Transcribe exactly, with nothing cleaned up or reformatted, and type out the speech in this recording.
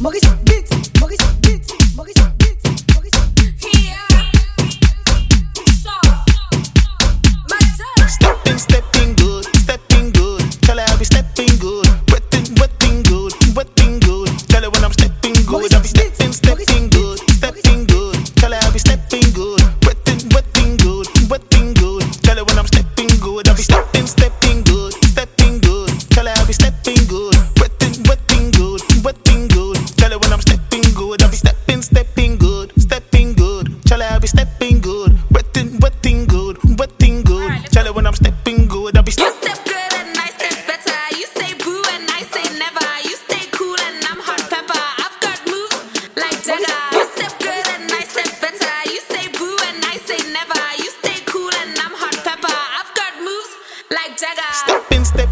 Maurice Beats, Maurice Beats, Maurice Beats, Maurice Stepping, stepping good, stepping good. Tell her I be stepping good. Wetting, wetting good, wetting good. Tell her when I'm stepping good, I be stepping, stepping good, stepping good. Tell her I be stepping good. Wetting, wetting good, wetting good. Tell her when I'm stepping good, I be stepping, stepping good, stepping good. Tell her I be stepping good. Wetting, wetting good, wetting good. Tell her when I'm stepping good, I be stepping, stepping good, stepping good. Tell her I be stepping good. Wetting, wetting good, wetting good. Tell her when I'm stepping good, I be stepping. You step good and I step better. You say boo and I say never. You stay cool and I'm hot pepper. I've got moves like Jagger. You step good and I step better. You say boo and I say never. You stay cool and I'm hot pepper. I've got moves like Jagger. Stepping, step